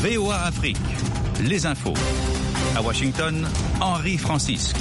VOA Afrique, les infos. À Washington, Henri Francisque.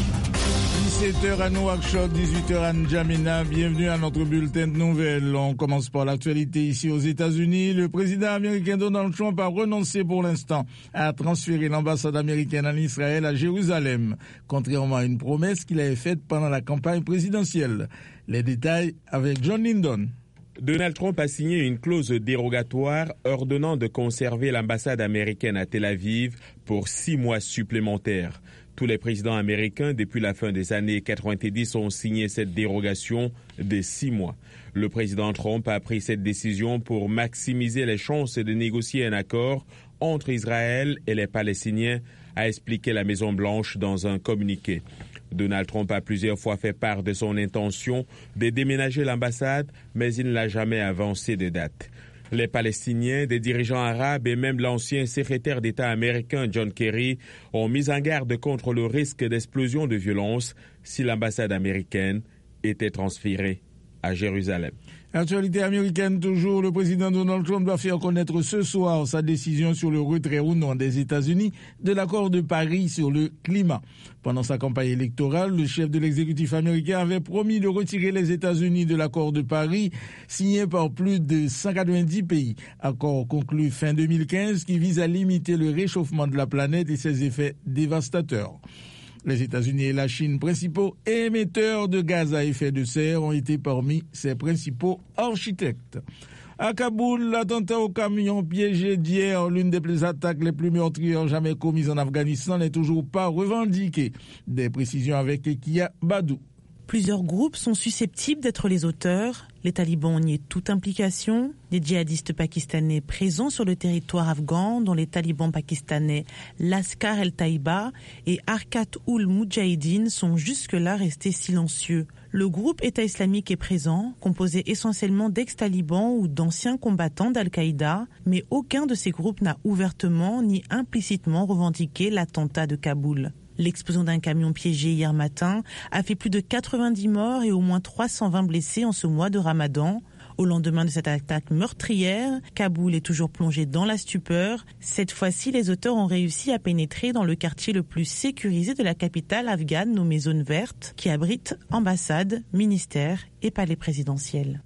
17h à Nouakchott, 18h à N'Djamena. Bienvenue à notre bulletin de nouvelles. On commence par l'actualité ici aux États-Unis. Le président américain Donald Trump a renoncé pour l'instant à transférer l'ambassade américaine en Israël à Jérusalem, contrairement à une promesse qu'il avait faite pendant la campagne présidentielle. Les détails avec John Lindon. Donald Trump a signé une clause dérogatoire ordonnant de conserver l'ambassade américaine à Tel Aviv pour 6 mois supplémentaires. Tous les présidents américains depuis la fin des années 90 ont signé cette dérogation de 6 mois. Le président Trump a pris cette décision pour maximiser les chances de négocier un accord entre Israël et les Palestiniens, a expliqué la Maison-Blanche dans un communiqué. Donald Trump a plusieurs fois fait part de son intention de déménager l'ambassade, mais il ne l'a jamais avancé de date. Les Palestiniens, des dirigeants arabes et même l'ancien secrétaire d'État américain John Kerry ont mis en garde contre le risque d'explosion de violence si l'ambassade américaine était transférée à Jérusalem. Actualité américaine toujours, le président Donald Trump doit faire connaître ce soir sa décision sur le retrait ou non des États-Unis de l'accord de Paris sur le climat. Pendant sa campagne électorale, le chef de l'exécutif américain avait promis de retirer les États-Unis de l'accord de Paris signé par plus de 190 pays. Accord conclu fin 2015 qui vise à limiter le réchauffement de la planète et ses effets dévastateurs. Les États-Unis et la Chine, principaux émetteurs de gaz à effet de serre, ont été parmi ses principaux architectes. À Kaboul, l'attentat au camion piégé d'hier, l'une des attaques les plus meurtrières jamais commises en Afghanistan, n'est toujours pas revendiquée. Des précisions avec Ekia Badou. Plusieurs groupes sont susceptibles d'être les auteurs. Les talibans nient toute implication. Des djihadistes pakistanais présents sur le territoire afghan, dont les talibans pakistanais Laskar el-Taïba et Harkat-ul-Moudjahidine, sont jusque-là restés silencieux. Le groupe État islamique est présent, composé essentiellement d'ex-talibans ou d'anciens combattants d'Al-Qaïda, mais aucun de ces groupes n'a ouvertement ni implicitement revendiqué l'attentat de Kaboul. L'explosion d'un camion piégé hier matin a fait plus de 90 morts et au moins 320 blessés en ce mois de Ramadan. Au lendemain de cette attaque meurtrière, Kaboul est toujours plongé dans la stupeur. Cette fois-ci, les auteurs ont réussi à pénétrer dans le quartier le plus sécurisé de la capitale afghane, nommé Zone Verte, qui abrite ambassades, ministères et palais présidentiels.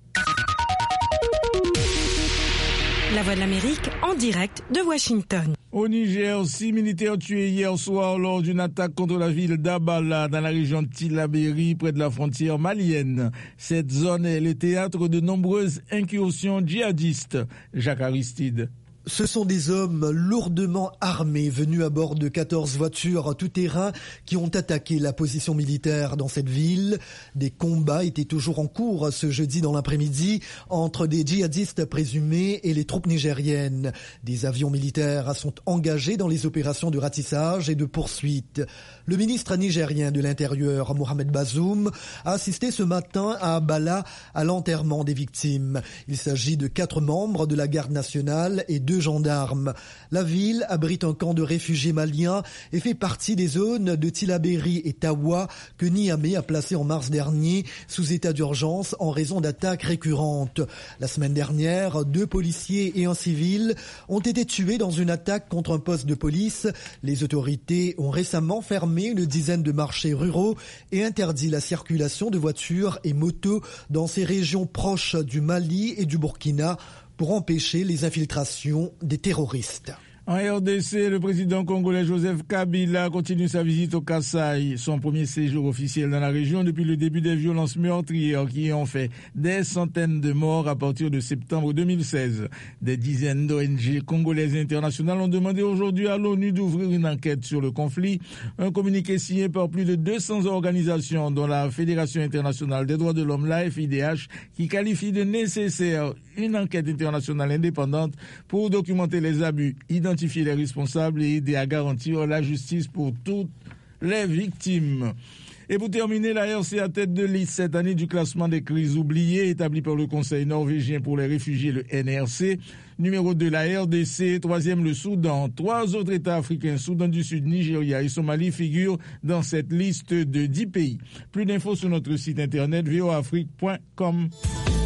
La Voix de l'Amérique en direct de Washington. Au Niger, 6 militaires tués hier soir lors d'une attaque contre la ville d'Abala dans la région de Tillabéri, près de la frontière malienne. Cette zone est le théâtre de nombreuses incursions djihadistes. Jacques Aristide. Ce sont des hommes lourdement armés venus à bord de 14 voitures tout-terrain qui ont attaqué la position militaire dans cette ville. Des combats étaient toujours en cours ce jeudi dans l'après-midi entre des djihadistes présumés et les troupes nigériennes. Des avions militaires sont engagés dans les opérations de ratissage et de poursuite. Le ministre nigérien de l'Intérieur, Mohamed Bazoum, a assisté ce matin à Abala à l'enterrement des victimes. Il s'agit de 4 membres de la garde nationale et 2 gendarmes. La ville abrite un camp de réfugiés maliens et fait partie des zones de Tillabéri et Tawa que Niamey a placé en mars dernier sous état d'urgence en raison d'attaques récurrentes. La semaine dernière, 2 policiers et un civil ont été tués dans une attaque contre un poste de police. Les autorités ont récemment fermé une dizaine de marchés ruraux et interdit la circulation de voitures et motos dans ces régions proches du Mali et du Burkina pour empêcher les infiltrations des terroristes. En RDC, le président congolais Joseph Kabila continue sa visite au Kasaï, son premier séjour officiel dans la région depuis le début des violences meurtrières qui ont fait des centaines de morts à partir de septembre 2016. Des dizaines d'ONG congolaises et internationales ont demandé aujourd'hui à l'ONU d'ouvrir une enquête sur le conflit. Un communiqué signé par plus de 200 organisations, dont la Fédération internationale des droits de l'homme, la FIDH, qui qualifie de nécessaire une enquête internationale indépendante pour documenter les abus, identifier les responsables et aider à garantir la justice pour toutes les victimes. Et pour terminer, la RC à tête de liste cette année du classement des crises oubliées établi par le Conseil norvégien pour les réfugiés, le NRC. Numéro 2, la RDC. 3e, le Soudan. 3 autres États africains, Soudan du Sud, Nigeria et Somalie, figurent dans cette liste de 10 pays. Plus d'infos sur notre site internet voaafrique.com.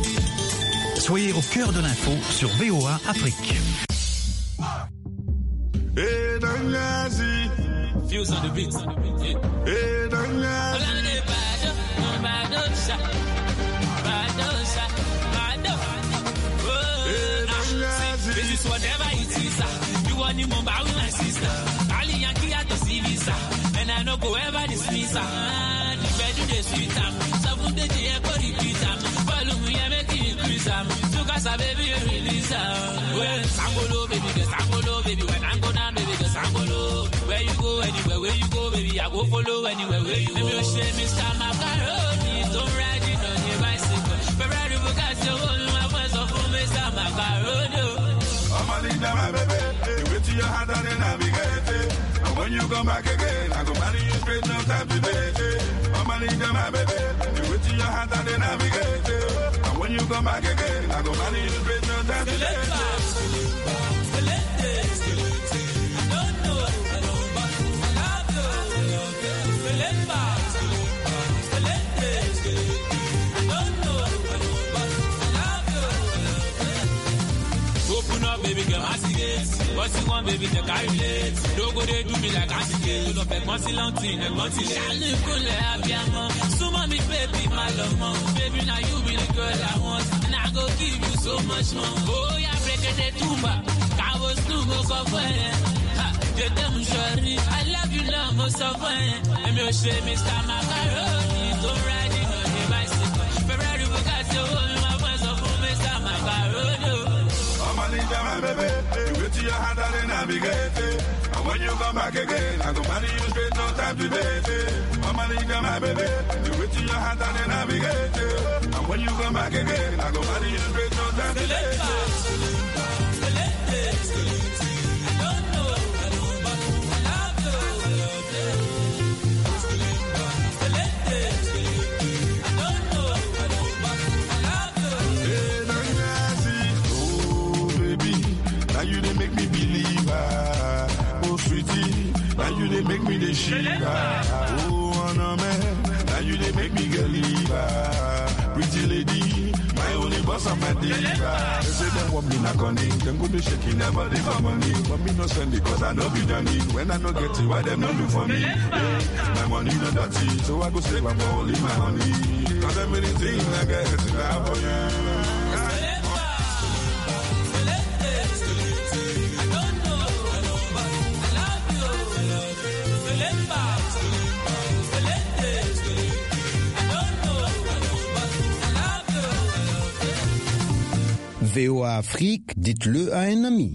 Soyez au cœur de l'info sur VOA Afrique. Skills on the beat. Hey, this is whatever it is. You want him on with my sister. Ali Yankee at the visa, and I no go ever dismiss her. The bed to the sweet time. Seven days the echo repeat time. Follow me, I make it increase time. So cause I baby you release her. Well, Sangolo baby, get Sangolo baby. When I go down, baby, get Sangolo. Where you go, anywhere, where you go, baby, I go follow anywhere, where you go. Maybe you say, Mr. Macaroni, don't ride it on your bicycle. Ferrari, because you hold my voice off for Mr. Macaroni. My baby, you wait till your hand and then navigate it. And when you come back again, I go marry you straight, no time to date it. My baby, you wait till your hand and then navigate it. And when you come back again, I go marry you straight, no time to date it. Baby girl, I see it. What you want, baby, the carry it. Don't go there, do me like I see it. You don't pay money long thing, and money shall cool, happy, so mommy, baby, my love, mom. Baby, now you be the girl I want. And I go give you so much more. Oh, yeah, break it, tumba. I was too much of fun. You damn sorry. I love you, love, most of fun. And you say, Mr. Macaroni, don't ride it on your bicycle. Ferrari, because you hold my voice off for Mr. Macaroni. My baby, you wait till your hand and then navigate it. And when you come back again, I go marry you straight, no time to date it. My baby, you wait till your hand and then navigate it. And when you come back again, I go marry you straight, no time to date it. Now you they make me believer. Oh sweetie, now you they make me the shiver. Oh Anna man, now you they make me believer. Pretty lady, my only boss and my diva. They say them want me not on it, them go be shaking their body for money. But me no spend it cause I know be done it. When I no get it, why them no look for me? Hey, my money no dirty, so I go save up for only my honey. Cause I'm anything I get to love for you. VOA Afrique, dites-le à un ami.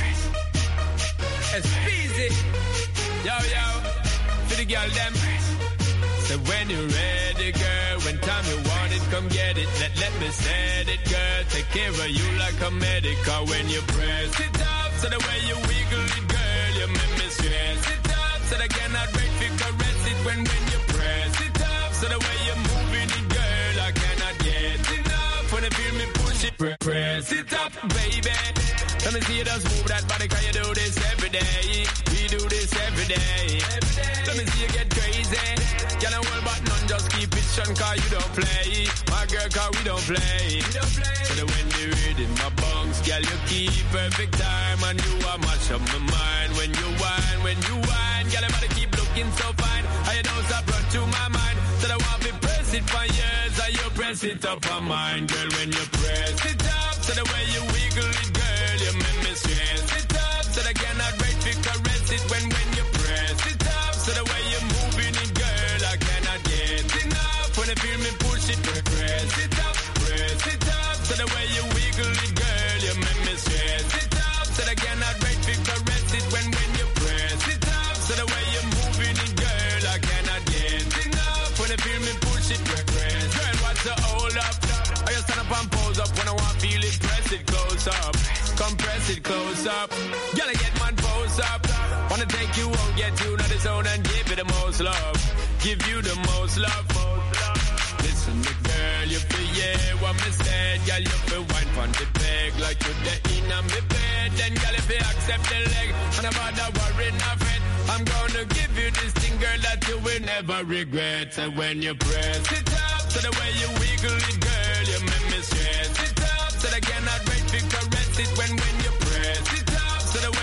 It's easy. Yo, for the girl them. So when you're ready, girl, when time you want it, come get it. Let me set it, girl. Take care of you like a medical. When you press it up, so the way you wiggle it, girl, you make me stress it up. So I cannot wait to caress it when you press it up. So the way you're moving it, girl, I cannot get enough. When you feel me push it, press it up, baby. Let me see you just move that body, cause you do this every day. We do this every day. Let me see you get crazy. Can't hold back none, just keep it shun, cause you don't play. My girl, cause we don't play. So that when you read in my bunks, girl, you keep perfect time. And you are much of my mind. When you whine, girl, everybody keep looking so fine. I know stop run through my mind. So I want to press it for years. And you press it up on mine, girl, when you press it up. So the way you wiggle it, girl, you make me stress it up. So I cannot wait to caress it when you press it up. So the way you're moving it, girl, I cannot get enough. When you feel me push it, press it up, press it up. So the way you wiggle it, girl, you make me stress it up. So I cannot wait to caress it when you press it up. So the way you're moving it, girl, I cannot get enough. When you feel me push it, press. Girl, what's the hold up? I just stand up and pose up when I want to feel it, press it close up. Compress it close up. Girl, I get man pose up. Wanna take you out, get you to the zone and give it the most love. Give you the most love. Listen, the girl, you feel yeah, what me said. Girl, you feel wine from the peg like you're the in on me bed. Then girl, if you accept the leg, and about that worry, nothing. I'm gonna give you this thing, girl, that you will never regret. And when you press it up, so the way you wiggle it, girl, you make me stress it up. So I cannot wait to caress it when you